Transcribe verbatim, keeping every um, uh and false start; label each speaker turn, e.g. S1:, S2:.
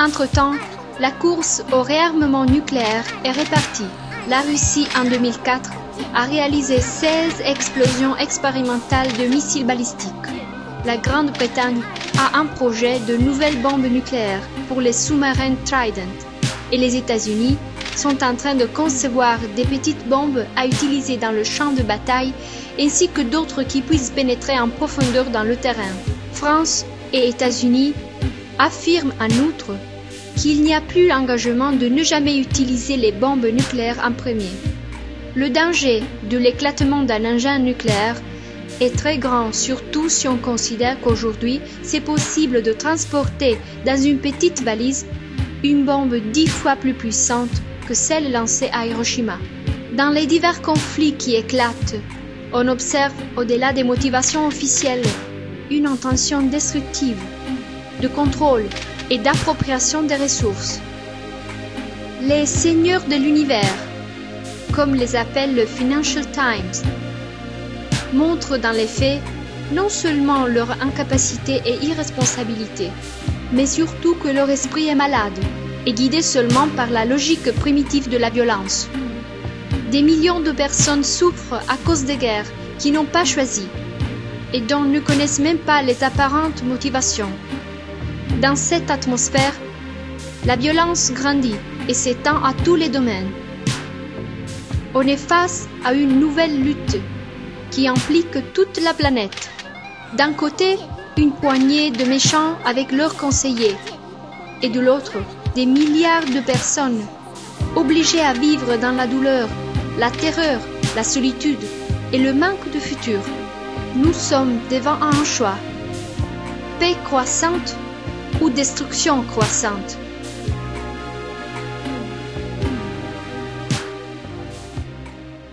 S1: Entre-temps, la course au réarmement nucléaire est répartie. La Russie, en deux mille quatre, a réalisé seize explosions expérimentales de missiles balistiques. La Grande-Bretagne a un projet de nouvelles bombes nucléaires pour les sous-marins Trident. Et les États-Unis sont en train de concevoir des petites bombes à utiliser dans le champ de bataille ainsi que d'autres qui puissent pénétrer en profondeur dans le terrain. France et États-Unis affirment en outre qu'il n'y a plus l'engagement de ne jamais utiliser les bombes nucléaires en premier. Le danger de l'éclatement d'un engin nucléaire est très grand, surtout si on considère qu'aujourd'hui c'est possible de transporter dans une petite valise une bombe dix fois plus puissante que celle lancée à Hiroshima. Dans les divers conflits qui éclatent, on observe, au-delà des motivations officielles, une intention destructive, de contrôle et d'appropriation des ressources. Les seigneurs de l'univers, comme les appelle le Financial Times, montrent dans les faits non seulement leur incapacité et irresponsabilité, mais surtout que leur esprit est malade et guidé seulement par la logique primitive de la violence. Des millions de personnes souffrent à cause des guerres qui n'ont pas choisi et dont ne connaissent même pas les apparentes motivations. Dans cette atmosphère, la violence grandit et s'étend à tous les domaines. On est face à une nouvelle lutte qui implique toute la planète. D'un côté, une poignée de méchants avec leurs conseillers, et de l'autre, des milliards de personnes obligées à vivre dans la douleur, la terreur, la solitude et le manque de futur. Nous sommes devant un choix, paix croissante ou destruction croissante.